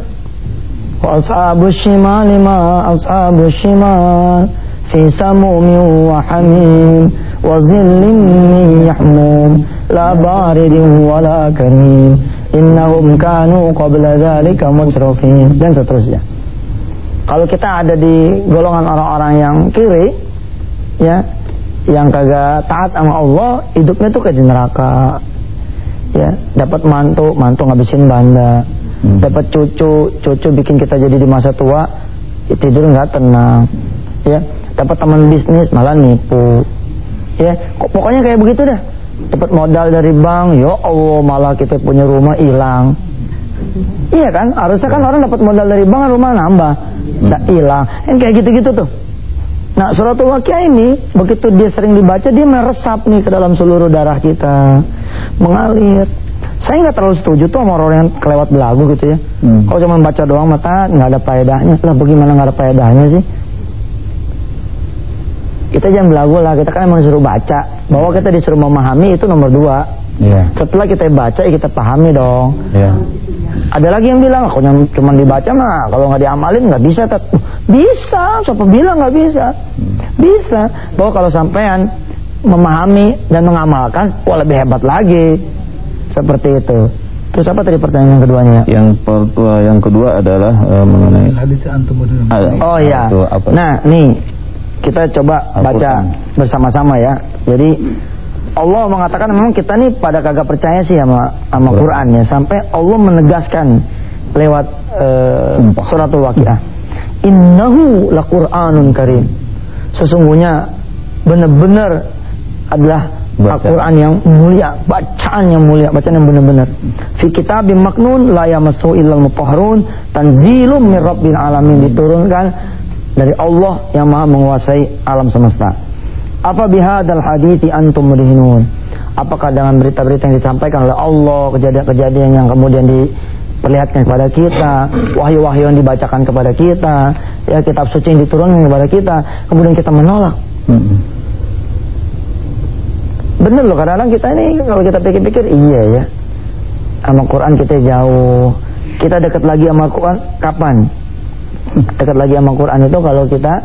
[SPEAKER 2] Washabus shimal lima ashabus shimal fi samumin wa hamim wa zillin min yahmum la baridin wa la karim innahum kanu qabla dzalika mutrafin, dan seterusnya. Kalau kita ada di golongan orang-orang yang kiri, ya, yang kagak taat sama Allah, hidupnya tuh kayak di neraka. Ya, dapat mantu, mantu ngabisin banda. Hmm. Dapat cucu, cucu bikin kita jadi di masa tua tidur nggak tenang. Ya, dapat teman bisnis malah nipu. Ya, kok pokoknya kayak begitu dah. Dapat modal dari bank, ya Allah malah kita punya rumah hilang. Iya kan? Harusnya kan orang dapat modal dari bank, rumah nambah, nggak hilang. Yang kayak gitu-gitu tuh. Nah, suratul Waqiah ini begitu dia sering dibaca, dia meresap nih ke dalam seluruh darah kita, mengalir. Saya nggak terlalu setuju tuh sama orang yang kelewat belagu gitu ya. Hmm. Kalau cuma baca doang mata nggak ada faedahnya. Lah bagaimana nggak ada faedahnya sih? Kita jangan belagu lah. Kita kan emang disuruh baca. Bahwa kita disuruh memahami itu nomor dua. Yeah. Setelah kita baca ya kita pahami dong. Yeah. Ada lagi yang bilang, kalau cuma dibaca mah kalau nggak diamalin nggak bisa. Tet. Bisa, siapa bilang nggak bisa? Bisa. Bahwa kalau sampean memahami dan mengamalkan, wah lebih hebat lagi. Seperti itu. Terus apa tadi pertanyaan yang keduanya?
[SPEAKER 1] Yang pertua, yang kedua adalah uh, mengenai
[SPEAKER 2] oh ya. Nah, nih kita coba baca bersama-sama ya. Jadi Allah mengatakan memang kita nih pada kagak percaya sih sama sama Quran ya, sampai Allah menegaskan lewat uh, suratul Waqiah. Innahu laqur'anun karim. Sesungguhnya benar-benar adalah Al-Quran yang mulia, bacaan yang mulia, bacaan yang benar-benar. Fi kitabim maknun la yamassu illal mutahharun, tanzilum mir rabbil alamin, diturunkan dari Allah yang Maha menguasai alam semesta. Apa bihadzal hadithi antum mudhinun? Apakah dengan berita-berita yang disampaikan oleh Allah, kejadian-kejadian yang kemudian diperlihatkan kepada kita, wahyu-wahyu yang dibacakan kepada kita, ya kitab suci yang diturunkan kepada kita, kemudian kita menolak? Hmm. Bener loh, kadang-kadang kita ini kalau kita pikir-pikir, iya ya, sama Quran kita jauh. Kita dekat lagi sama Quran kapan? Dekat lagi sama Quran itu kalau kita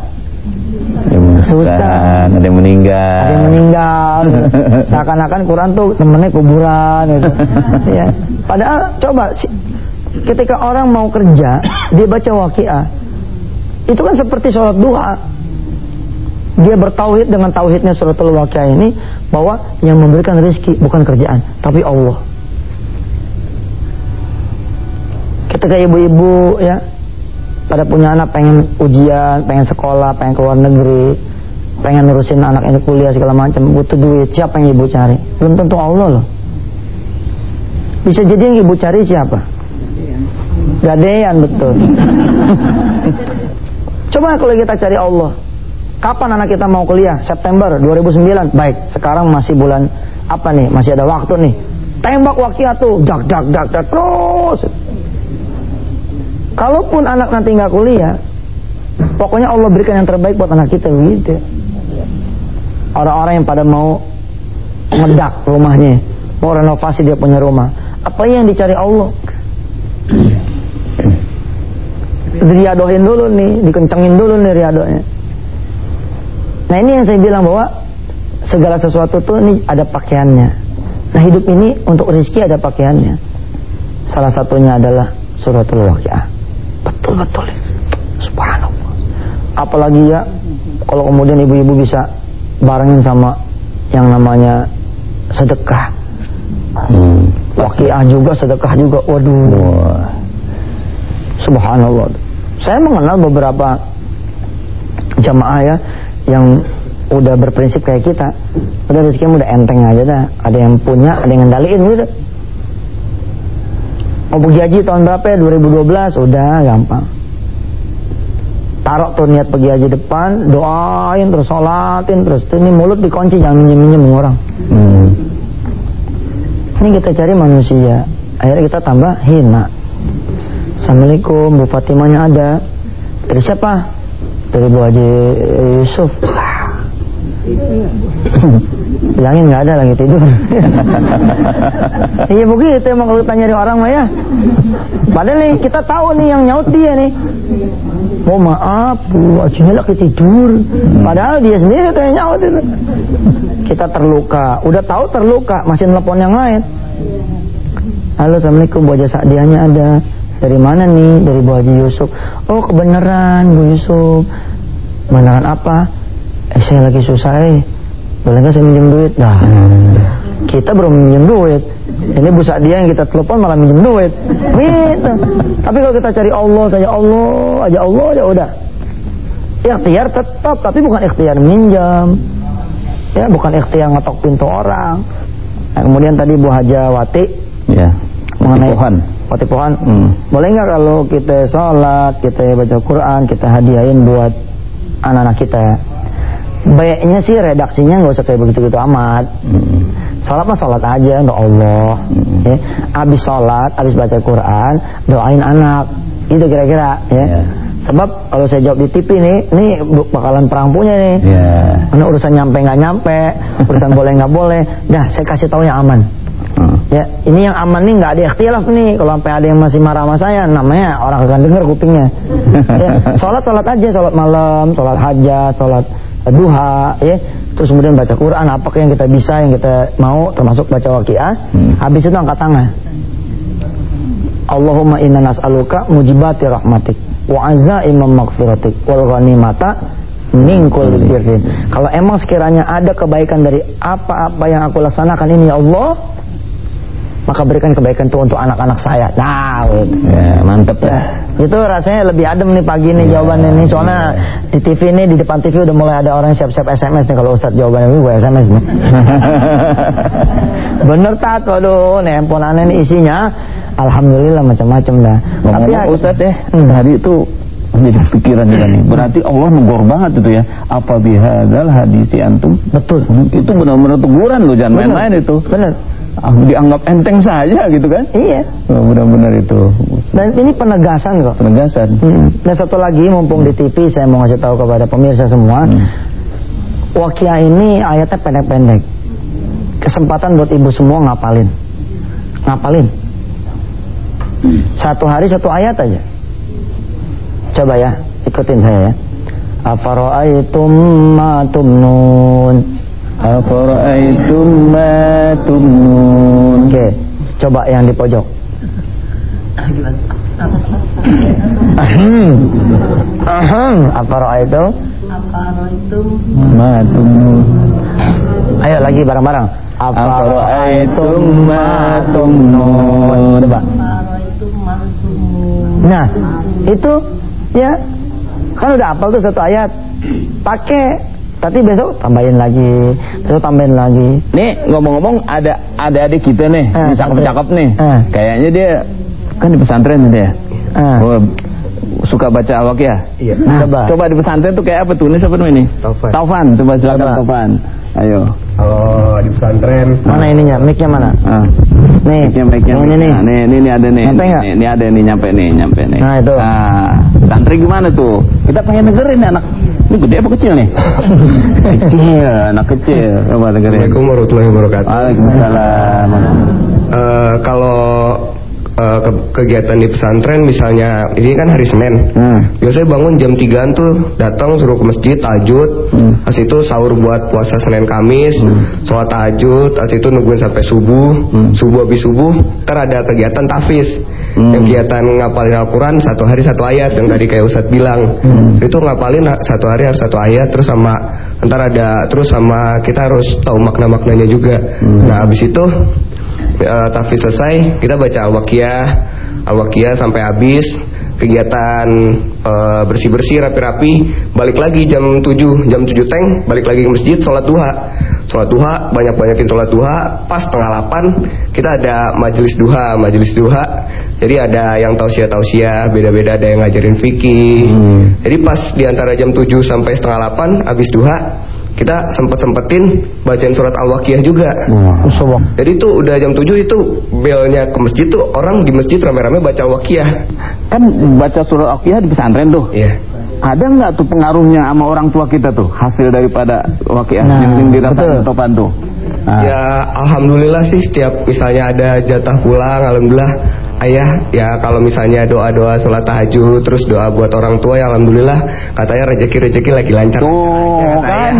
[SPEAKER 2] susah,
[SPEAKER 1] ada yang meninggal,
[SPEAKER 2] ada yang meninggal. Seakan-akan Quran tuh temennya kuburan gitu. Ya. Padahal coba ketika orang mau kerja, dia baca Waqiah, itu kan seperti sholat duha. Dia bertauhid dengan tauhidnya suratul Waqiah ini, bahwa yang memberikan rezeki bukan kerjaan, tapi Allah. Ketika ibu-ibu ya pada punya anak pengen ujian, pengen sekolah, pengen keluar negeri, pengen nerusin anak ini kuliah segala macam, butuh duit, siapa yang ibu cari? Belum tentu Allah loh. Bisa jadi yang ibu cari siapa? Gadean, betul. Coba kalau kita cari Allah. Kapan anak kita mau kuliah? September dua ribu sembilan. Baik, sekarang masih bulan apa nih? Masih ada waktu nih. Tembak waqiah tuh, dak dak dak dak terus. Kalaupun anak nanti nggak kuliah, pokoknya Allah berikan yang terbaik buat anak kita gitu. Orang-orang yang pada mau ngedak rumahnya, mau renovasi dia punya rumah, apa yang dicari Allah? Riadohin dulu nih, dikencengin dulu nih riadonya. Nah ini yang saya bilang bahwa segala sesuatu tuh ini ada pakaiannya. Nah hidup ini untuk rezeki ada pakaiannya. Salah satunya adalah suratul waqiah. Betul-betul, subhanallah. Apalagi ya kalau kemudian ibu-ibu bisa barengin sama yang namanya sedekah. Hmm, waqiah juga, sedekah juga. Waduh. Wah. Subhanallah. Saya mengenal beberapa jamaah ya yang udah berprinsip kayak kita. Udah rezekinya udah enteng aja dah. Ada yang punya, ada yang ngendaliin gitu. Mau pergi haji tahun berapa ya? dua ribu dua belas udah gampang. Taruh tuh niat pergi haji depan, doain terus sholatin terus. Ini mulut dikunci, jangan minjem-minjem orang. Hmm. Ini kita cari manusia. Akhirnya kita tambah hina. Assalamualaikum, Bu Fatimahnya ada. Dari siapa? Dari Bu Haji Yusuf. Bilangin nggak ada lagi tidur. Iya begitu emang kalau tanya dari orang mah ya. Padahal nih kita tahu nih yang nyaut dia nih. Oh maaf Bu, Hajinya lagi tidur. Padahal dia sendiri tuh yang nyaut itu. Kita terluka. Udah tahu terluka, masih nelpon yang lain. Halo, Assalamualaikum, Bu Haji Sa'diahnya ada. Dari mana nih? Dari Bu Haji Yusuf. Oh kebenaran Bu Yusuf. Beneran apa? Eh saya lagi susah eh. Boleh nggak saya minjem duit? Nah, kita belum minjem duit. Ini Bu Sa'diah yang kita telepon malah minjem duit. Gitu. Tapi kalau kita cari Allah saja, Allah aja, Allah aja udah. Ikhtiar tetap, tapi bukan ikhtiar minjam. Ya, bukan ikhtiar ngetok pintu orang. Nah, kemudian tadi Bu Hajawati ya, mengenai pohon. Wati pohon. Hmm. Boleh nggak kalau kita sholat, kita baca Quran, kita hadiahin buat anak-anak kita? Baiknya sih redaksinya nggak usah kayak begitu-begitu amat. Hmm. Sholat mah sholat aja untuk Allah. Hmm. Ya. Abis sholat, abis baca Quran, doain anak. Itu kira-kira. Ya. Yeah. Sebab kalau saya jawab di T V nih, ini bakalan perang punya nih. Yeah. Karena urusan nyampe nggak nyampe, urusan boleh nggak boleh. Dah saya kasih tahu yang aman. Hmm. Ya, ini yang aman nih nggak ada ikhtilaf nih. Kalau sampai ada yang masih marah sama saya, namanya orang akan denger kupingnya. Ya, sholat sholat aja, sholat malam, sholat hajat, sholat duha, ya. Terus kemudian baca Quran, apa yang kita bisa, yang kita mau, termasuk baca waqiah. Hmm. Habis itu angkat tangan. Allahumma inna nas'aluka mujibati rahmatik wa azaimam maghfiratik wal ghanimata min kulli birrin. Kalau emang sekiranya ada kebaikan dari apa-apa yang aku laksanakan ini ya Allah, maka berikan kebaikan itu untuk anak-anak saya. Nah, gitu. Ya, mantep ya. Itu rasanya lebih adem nih pagi nih ya, jawabannya nih. Soalnya ya. Di T V nih, di depan T V udah mulai ada orang siap-siap S M S nih. Kalau Ustadz jawabannya gue S M S nih. Bener tak? Aduh, nih handphone aneh nih isinya. Alhamdulillah macam-macam dah.
[SPEAKER 1] Ngomong tapi ya, Ustadz ya, hmm. tadi itu menjadi pikiran juga nih. Berarti Allah negor banget itu ya. Apa bihadzal hadisi antum?
[SPEAKER 2] Betul.
[SPEAKER 1] Itu benar-benar teguran loh, jangan main-main itu.
[SPEAKER 2] Benar.
[SPEAKER 1] Dianggap enteng saja gitu kan?
[SPEAKER 2] Iya.
[SPEAKER 1] Oh, benar-benar itu.
[SPEAKER 2] Dan ini penegasan kok.
[SPEAKER 1] Penegasan.
[SPEAKER 2] Hmm. Dan satu lagi, mumpung di T V saya mau ngasih tahu kepada pemirsa semua, hmm. waqiah ini ayatnya pendek-pendek. Kesempatan buat ibu semua ngapalin, ngapalin. Satu hari satu ayat aja. Coba ya, ikutin saya ya. Afara'aitum ma tumnun.
[SPEAKER 1] Afara'aitum ma tumnun.
[SPEAKER 2] Oke, coba yang di pojok. Ahem. Ahem. Afara'aitum
[SPEAKER 4] Afara'aitum
[SPEAKER 1] ma tumnun.
[SPEAKER 2] Ayo lagi bareng-bareng.
[SPEAKER 1] Afara'aitum ma tumnun.
[SPEAKER 2] Coba. Nah, itu ya kan udah hafal tuh satu ayat. Pakai, tapi besok tambahin lagi, besok tambahin lagi.
[SPEAKER 1] Nih ngomong-ngomong ada ada adik kita nih,
[SPEAKER 2] eh,
[SPEAKER 1] cakep-cakep nih.
[SPEAKER 2] Eh.
[SPEAKER 1] Kayaknya dia kan di pesantren dia.
[SPEAKER 2] Eh.
[SPEAKER 1] Oh, suka baca Al-Waqiah?
[SPEAKER 2] Iya.
[SPEAKER 1] Nah,
[SPEAKER 2] coba.
[SPEAKER 1] coba di pesantren tuh kayak apa tuh? Ini siapa tuh ini?
[SPEAKER 5] Taufan.
[SPEAKER 1] Taufan, coba silakan
[SPEAKER 2] Coba.
[SPEAKER 1] Taufan. Ayo.
[SPEAKER 5] Kalau di pesantren
[SPEAKER 2] Mana ininya? Mic-nya mana?
[SPEAKER 1] Ah.
[SPEAKER 2] Nih.
[SPEAKER 1] Mic-nya, mic-nya,
[SPEAKER 2] Yang ini nih.
[SPEAKER 1] Nah, nih, ini, ini ada nih.
[SPEAKER 2] Nyampe nggak?
[SPEAKER 1] Ini, ini ada nih, nyampe nih, nyampe nih.
[SPEAKER 2] Nah, itu.
[SPEAKER 1] Nah, santri gimana tuh? Kita pengen dengerin nih anak. Ini gede apa kecil nih? Kecil, anak kecil. Coba dengerin.
[SPEAKER 5] Assalamualaikum warahmatullahi wabarakatuh.
[SPEAKER 1] Waalaikumsalam.
[SPEAKER 5] Eh, kalau eh, ke- kegiatan di pesantren misalnya ini kan hari Senin.
[SPEAKER 1] Hmm.
[SPEAKER 5] Biasanya bangun jam tigaan tuh, datang suruh ke masjid tahajud.
[SPEAKER 1] Hmm.
[SPEAKER 5] Pas itu sahur buat puasa Senin Kamis, sholat tahajud, pas itu nungguin sampai subuh.
[SPEAKER 1] Hmm.
[SPEAKER 5] Subuh habis subuh, ntar ada kegiatan tahfiz.
[SPEAKER 1] Hmm.
[SPEAKER 5] Yang kegiatan ngapalin Al-Quran satu hari satu ayat yang tadi kayak Ustadz bilang.
[SPEAKER 1] Hmm.
[SPEAKER 5] Itu ngapalin satu hari harus satu ayat, terus sama ntar ada terus sama kita harus tahu makna-maknanya juga.
[SPEAKER 1] Hmm.
[SPEAKER 5] Nah habis itu uh, tahfiz selesai, kita baca Al-Waqiah, Al-Waqiah sampai habis. Kegiatan uh, bersih-bersih, rapi-rapi, balik lagi jam tujuh, jam tujuh teng, balik lagi ke masjid, sholat duha. Sholat duha, banyak-banyakin sholat duha. Pas setengah delapan, kita ada majelis duha, majelis duha. Jadi ada yang tausiah-tausiah, beda-beda, ada yang ngajarin fikih.
[SPEAKER 1] Hmm.
[SPEAKER 5] Jadi pas diantara jam tujuh sampai setengah delapan, habis duha, kita sempet-sempetin bacain surat Al-Waqiah juga.
[SPEAKER 1] Wah.
[SPEAKER 5] Jadi itu udah jam tujuh itu belnya ke masjid tuh orang di masjid rame-rame baca Al-Waqiah.
[SPEAKER 1] Kan baca surat Al-Waqiah di pesantren tuh.
[SPEAKER 5] Iya.
[SPEAKER 1] Ada nggak tuh pengaruhnya sama orang tua kita tuh hasil daripada Waqiah
[SPEAKER 2] Nah,
[SPEAKER 1] yang, yang dirasain
[SPEAKER 2] betul.
[SPEAKER 1] Topan tuh? Nah.
[SPEAKER 5] Ya alhamdulillah sih setiap misalnya ada jatah pulang, alhamdulillah ayah ya kalau misalnya doa-doa sholat tahajud terus doa buat orang tua ya alhamdulillah katanya rezeki-rezeki lagi lancar.
[SPEAKER 1] Tuh kan,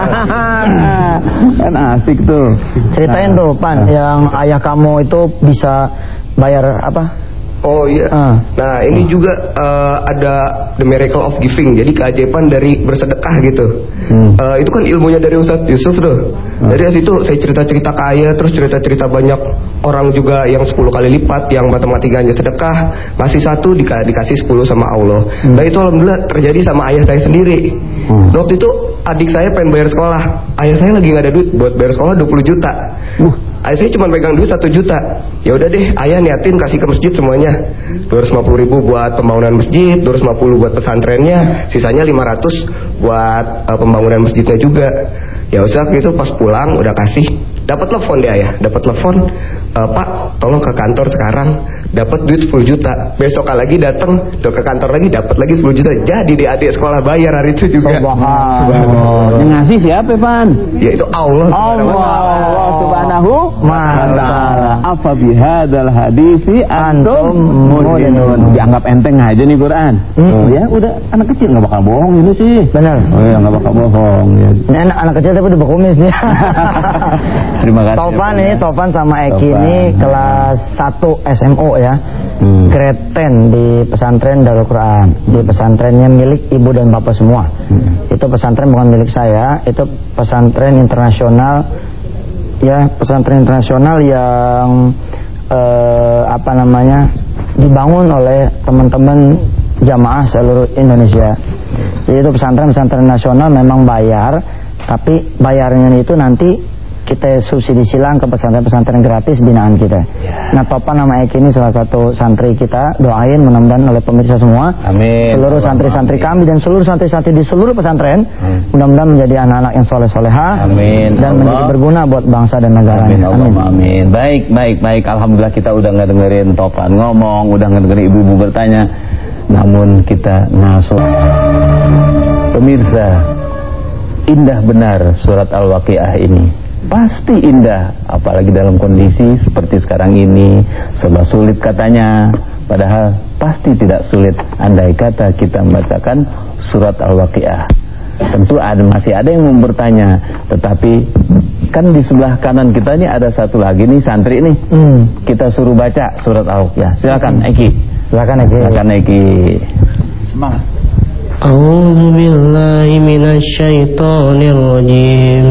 [SPEAKER 1] kan asik tuh.
[SPEAKER 2] Ceritain tuh, Pan, yang ayah kamu itu bisa bayar apa?
[SPEAKER 5] Oh iya.
[SPEAKER 2] Ah.
[SPEAKER 5] Nah ini juga uh, ada the miracle of giving. Jadi keajaiban dari bersedekah gitu.
[SPEAKER 1] Hmm.
[SPEAKER 5] Uh, itu kan ilmunya dari Ustadz Yusuf tuh.
[SPEAKER 1] Ah.
[SPEAKER 5] Dari situ saya cerita-cerita kaya, terus cerita-cerita banyak orang juga yang sepuluh kali lipat, yang matematikanya sedekah, ngasih satu dika- dikasih sepuluh sama Allah.
[SPEAKER 1] Hmm.
[SPEAKER 5] Nah itu alhamdulillah terjadi sama ayah saya sendiri.
[SPEAKER 1] Hmm.
[SPEAKER 5] Waktu itu adik saya pengen bayar sekolah, ayah saya lagi nggak ada duit buat bayar sekolah dua puluh juta.
[SPEAKER 1] Uh.
[SPEAKER 5] Ayah saya cuma pegang duit satu juta. Ya udah deh, ayah niatin kasih ke masjid semuanya. dua ratus lima puluh ribu buat pembangunan masjid, dua ratus lima puluh buat pesantrennya, sisanya lima ratus buat uh, pembangunan masjidnya juga. Ya Ustaz gitu pas pulang udah kasih. Dapat telepon dia ayah, dapat telepon, e, Pak, tolong ke kantor sekarang, dapat duit sepuluh juta. Besok lagi datang, tuh ke kantor lagi dapat lagi sepuluh juta. Jadi di adik sekolah bayar hari itu juga.
[SPEAKER 1] Subhanallah. Yang ngasih siapa, Pan?
[SPEAKER 5] Ya itu Allah.
[SPEAKER 1] Allah, Allah Subhanahu
[SPEAKER 2] wa ta'ala.
[SPEAKER 1] Apa bihadzal hadisi antum mudinun. Dianggap enteng aja nih Quran.
[SPEAKER 2] Hmm.
[SPEAKER 1] Oh ya, udah anak kecil enggak bakal bohong ini sih.
[SPEAKER 2] Benar.
[SPEAKER 1] Oh ya, enggak bakal bohong ya.
[SPEAKER 2] Ini anak, anak kecil tapi udah berkumis nih.
[SPEAKER 1] Terima kasih.
[SPEAKER 2] Topan
[SPEAKER 1] ya,
[SPEAKER 2] ini, Topan sama Eki
[SPEAKER 1] Topan.
[SPEAKER 2] ini kelas satu S M O ya.
[SPEAKER 1] Hmm.
[SPEAKER 2] Grade sepuluh di pesantren Darul Quran. Di pesantrennya milik ibu dan bapak semua.
[SPEAKER 1] Hmm.
[SPEAKER 2] Itu pesantren bukan milik saya, itu pesantren internasional. Ya, pesantren internasional yang eh, apa namanya? dibangun oleh teman-teman jamaah seluruh Indonesia. Jadi itu pesantren-pesantren nasional memang bayar, tapi bayarnya itu nanti kita subsidi silang ke pesantren-pesantren gratis binaan kita. Ya. Nah, Topan nama Eki ini salah satu santri kita. Doain mudah-mudahan oleh pemirsa semua.
[SPEAKER 1] Amin.
[SPEAKER 2] Seluruh santri-santri kami dan seluruh santri-santri di seluruh pesantren,
[SPEAKER 1] hmm.
[SPEAKER 2] mudah-mudahan menjadi anak-anak yang soleh-soleha.
[SPEAKER 1] Amin.
[SPEAKER 2] Dan
[SPEAKER 1] Allah.
[SPEAKER 2] menjadi berguna buat bangsa dan negara.
[SPEAKER 1] Amin,
[SPEAKER 2] Amin.
[SPEAKER 1] amin. Amin. Baik, baik, baik. Alhamdulillah kita udah nggak dengerin Topan ngomong, udah nggak dengerin ibu-ibu bertanya. Namun kita ngasuh. Pemirsa, indah benar surat Al-Waqiah ini. Pasti indah, apalagi dalam kondisi seperti sekarang ini, serba sulit katanya. Padahal pasti tidak sulit andai kata kita membacakan surat Al-Waqiah. Tentu ada, masih ada yang mau bertanya, tetapi kan di sebelah kanan kita ini ada satu lagi nih santri nih. Hmm. Kita suruh baca surat Al-Waqiah. Silakan Eki. Silakan Eki. Silakan Eki. Semangat.
[SPEAKER 6] A'udzu billahi minasy syaithanir rajim.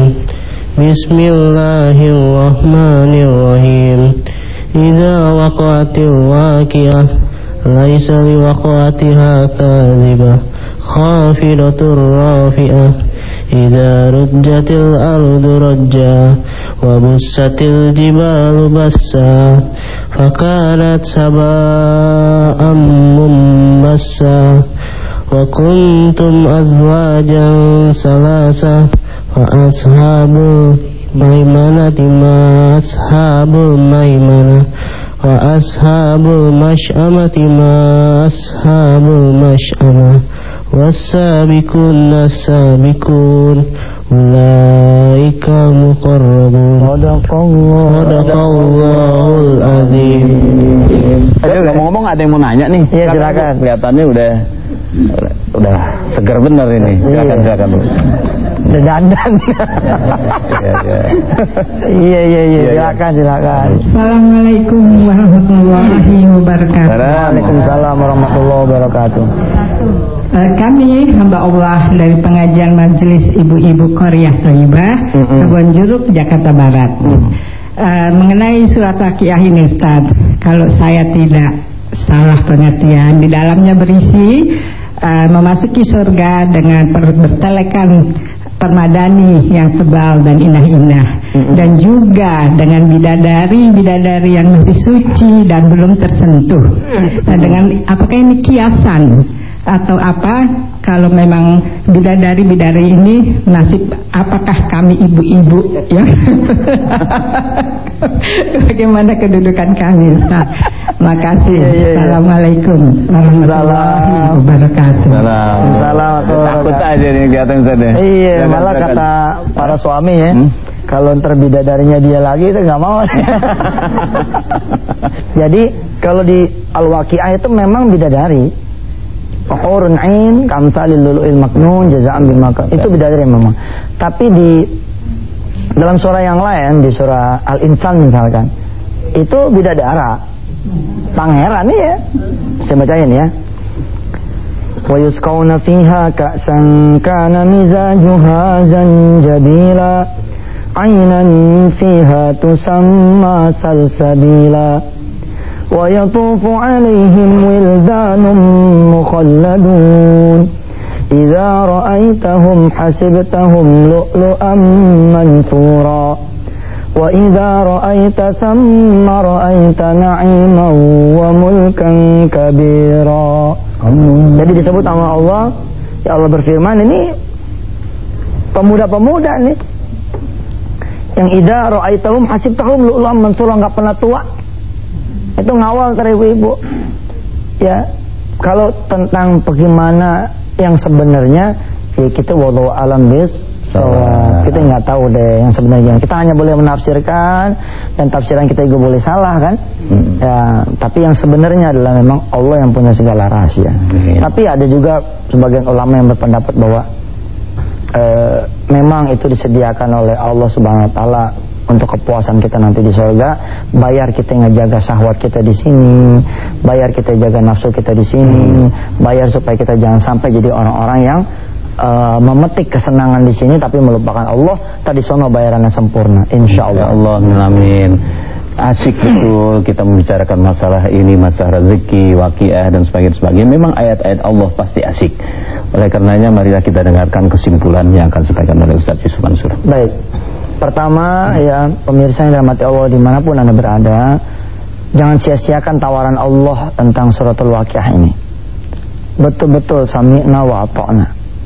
[SPEAKER 6] Bismillahirrahmanirrahim. Idza waqa'atil waqi'ah laisa liwaqa'atiha kadhibah khafidatur rafi'ah. Idza rujjatil ardu rajja wa bussatil jibalu bassa فكانت سباء منبثا وكنتم أزواجا ثلاثة وأصحاب الميمنة ما أصحاب الميمنة وأصحاب المشأمة ما أصحاب المشأمة والسابقون السابقون أولئك المقربون Sadaqallahul azim.
[SPEAKER 1] Ngomong-ngomong ada yang mau nanya nih.
[SPEAKER 2] Iya, silakan.
[SPEAKER 1] Kelihatannya udah udah segar bener ini. Silakan silakan.
[SPEAKER 2] Udah dandan. Iya iya iya, silakan silakan.
[SPEAKER 7] Assalamualaikum warahmatullahi wabarakatuh.
[SPEAKER 2] Waalaikumsalam warahmatullahi wabarakatuh.
[SPEAKER 7] Kami hamba Allah dari pengajian Majelis Ibu-Ibu Qaryah Thayyibah, mm-hmm. Kebon Jeruk, Jakarta Barat. Mm. Uh, mengenai surat Waqiah ini, Ustaz, kalau saya tidak salah pengertian, di dalamnya berisi uh, memasuki surga dengan per- bertelekan permadani yang tebal dan indah-indah, mm-hmm. dan juga dengan bidadari-bidadari yang masih suci dan belum tersentuh. Nah, dengan apakah ini kiasan atau apa? Kalau memang bidadari-bidadari ini nasib, apakah kami ibu-ibu yang bagaimana kedudukan kami? Ustaz, makasih.
[SPEAKER 2] Ya, ya, ya.
[SPEAKER 7] Assalamualaikum warahmatullahi wabarakatuh.
[SPEAKER 2] Salam.
[SPEAKER 1] Takut aja nih kelihatan sana.
[SPEAKER 2] Iya, malah kata para suami ya, hmm? kalau ntar bidadarinya dia lagi itu nggak mau. Jadi kalau di Al-Waqiah itu memang bidadari. Hurun ain kamsalil lulu'il maknun jazaa'an bima kasab. Itu bidadari memang. Tapi di dalam surah yang lain, di surah Al-Insan misalkan, itu bidadara. Pangeran ya. Saya bacain ya. Wa yusqawna fiha ka'san kana mizajuha zanjabila 'aynan fiha tusamma salsabila ويطوف عليهم ولدان مخلدون إذا رأيتهم حسبتهم لؤلؤا منثورا وإذا رأيت ثم رأيت نعيما وملكا كبيرا. Jadi disebut sama Allah, ya Allah berfirman, ini pemuda-pemuda nih yang idza ra'aitahum hasibtahum lu'lu'an mansura, enggak pernah tua. Itu ngawal dari ibu-ibu. Ya, kalau tentang bagaimana yang sebenarnya, ya kita wallahu alam bis. So, kita nggak tahu deh yang sebenarnya. Kita hanya boleh menafsirkan, dan tafsiran kita juga boleh salah kan. Hmm. Ya, tapi yang sebenarnya adalah memang Allah yang punya segala rahasia. Hmm. Tapi ada juga sebagian ulama yang berpendapat bahwa eh, memang itu disediakan oleh Allah Subhanahu Wa Taala untuk kepuasan kita nanti di surga. Bayar kita ngejaga syahwat kita di sini, bayar kita jaga nafsu kita di sini, hmm. bayar supaya kita jangan sampai jadi orang-orang yang uh, memetik kesenangan di sini tapi melupakan Allah. Tadi sono bayarannya sempurna, insya Allah.
[SPEAKER 1] Allah, amin. Asik betul kita membicarakan masalah ini, masalah rezeki, waqiah dan sebagainya. Memang ayat-ayat Allah pasti asik. Oleh karenanya marilah kita dengarkan kesimpulan yang akan disampaikan oleh Ustaz Yusuf Mansur.
[SPEAKER 2] Baik. Pertama, ya pemirsa yang dirahmati Allah dimanapun Anda berada, jangan sia-siakan tawaran Allah tentang suratul Waqiah ini. Betul-betul sami'na wa ata'na.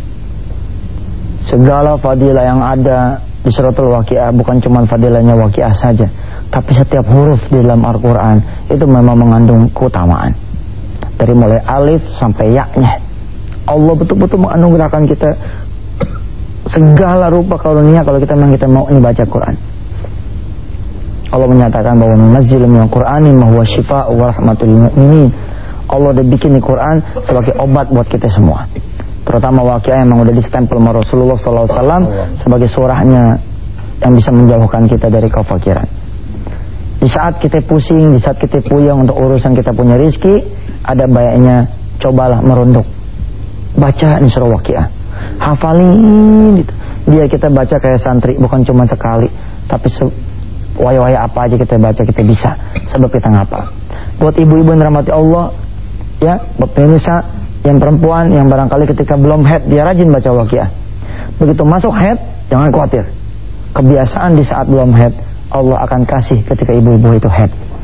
[SPEAKER 2] Segala fadilah yang ada di suratul Waqiah bukan cuma fadilahnya Waqiah saja, tapi setiap huruf di dalam Al-Quran itu memang mengandung keutamaan. Dari mulai alif sampai ya-nya, Allah betul-betul menganugerahkan kita segala rupa karunia kalau kita memang kita mau ini baca Quran. Allah menyatakan bahwa munazzilu minal Qur'ani ma huwa syifaa'u wa rahmatul lil mu'minin. Allah udah bikin di Quran sebagai obat buat kita semua. Terutama Waqiah yang memang udah distempel sama Rasulullah sallallahu alaihi wasallam sebagai surahnya yang bisa menjauhkan kita dari kefakiran. Di saat kita pusing, di saat kita puyeng untuk urusan kita punya rizki, ada baiknya cobalah merunduk. Baca ini surah Waqiah. Hafalin gitu. Biar kita baca kayak santri, bukan cuma sekali, tapi se- waya-waya apa aja kita baca kita bisa, sebab kita ngapal. Buat ibu-ibu yang dirahmati Allah, ya, buat pemirsa yang perempuan yang barangkali ketika belum haid dia rajin baca Waqiah. Begitu masuk haid, jangan khawatir. Kebiasaan di saat belum haid Allah akan kasih ketika ibu-ibu itu haid.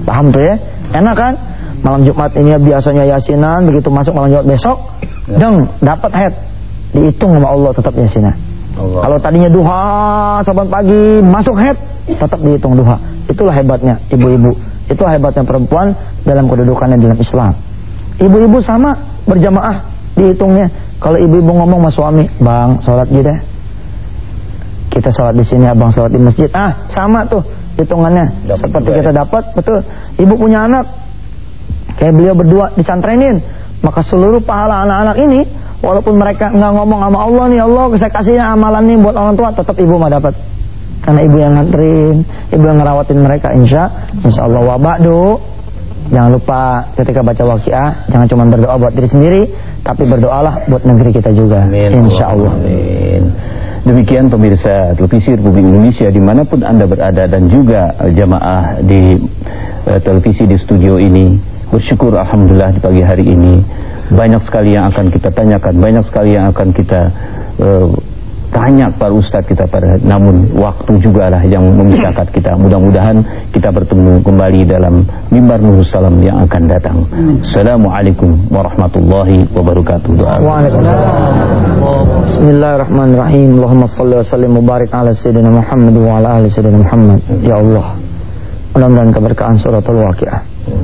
[SPEAKER 2] Paham tuh ya? Enak kan? Malam Jumat ini biasanya yasinan, begitu masuk malam Jumat besok, ya. Deng, dapat head. Dihitung sama Allah tetap yasinan. Allah. Kalau tadinya duha saban pagi masuk head, tetap dihitung duha. Itulah hebatnya ibu-ibu. Itulah hebatnya perempuan dalam kedudukannya dalam Islam. Ibu-ibu sama berjamaah dihitungnya. Kalau ibu-ibu ngomong sama suami, "Bang, sholat gitu deh. Kita sholat di sini, abang sholat di masjid." Ah, sama tuh hitungannya. Dapat seperti kita ya. Dapat, betul. Ibu punya anak, kayak beliau berdua dicantrenin, maka seluruh pahala anak-anak ini, walaupun mereka nggak ngomong sama Allah nih, Allah saya kasihnya amalan nih buat orang tua, tetap ibu mah dapat. Karena ibu yang nganterin, ibu yang ngerawatin mereka, insya, insya Allah. Wa ba'du, jangan lupa ketika baca waqiah, jangan cuma berdoa buat diri sendiri, tapi berdoalah buat negeri kita juga. Amin. Insya Allah. Amin.
[SPEAKER 1] Demikian pemirsa televisi Republik Indonesia dimanapun Anda berada dan juga jamaah di uh, televisi di studio ini, bersyukur alhamdulillah di pagi hari ini banyak sekali yang akan kita tanyakan, banyak sekali yang akan kita uh, tanya para ustadz kita pada, namun waktu juga lah yang memisahkan kita. Mudah-mudahan kita bertemu kembali dalam mimbar Nurus Salam yang akan datang. Assalamualaikum warahmatullahi wabarakatuh.
[SPEAKER 2] Waalaikumsalam. Bismillahirrahmanirrahim. Allahumma salli wa sallim mubarak ala sayyidina Muhammad wa ala ali sayyidina Muhammad. Ya Allah, mudah-mudahan keberkahan suratul waqiah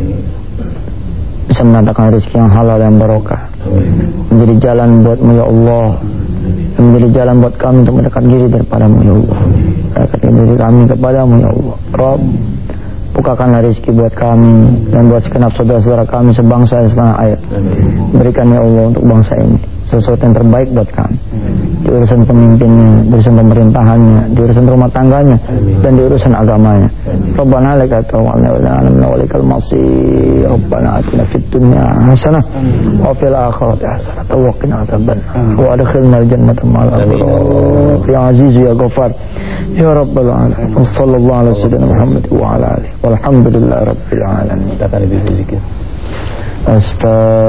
[SPEAKER 2] bisa mendatangkan rezeki yang halal yang barokah, menjadi jalan buatmu ya Allah, menjadi jalan buat kami untuk mendekat diri daripadamu ya Allah, dekatkan diri kami kepadamu ya Allah. Rabb, bukakanlah rezeki buat kami dan buat segenap saudara-saudara kami sebangsa dan setanah air. Berikan ya Allah untuk bangsa ini sesuatu yang terbaik buat kami, di urusan pemimpinnya, di urusan pemerintahannya, di urusan rumah tangganya, dan di urusan agamanya. Rabbana laka tawakkalna wa ala walikal masir. Rabbana atina fid dunya hasanah wa fil akhirati hasanah wa qina adzabannar wa adkhilna al-jannata ma'al abrar ya aziz ya ghafar ya rabbal alamin. Sallallahu alaihi wasallam Muhammad wa ala alihi walhamdulillahi rabbil alamin. Astaghfirullah.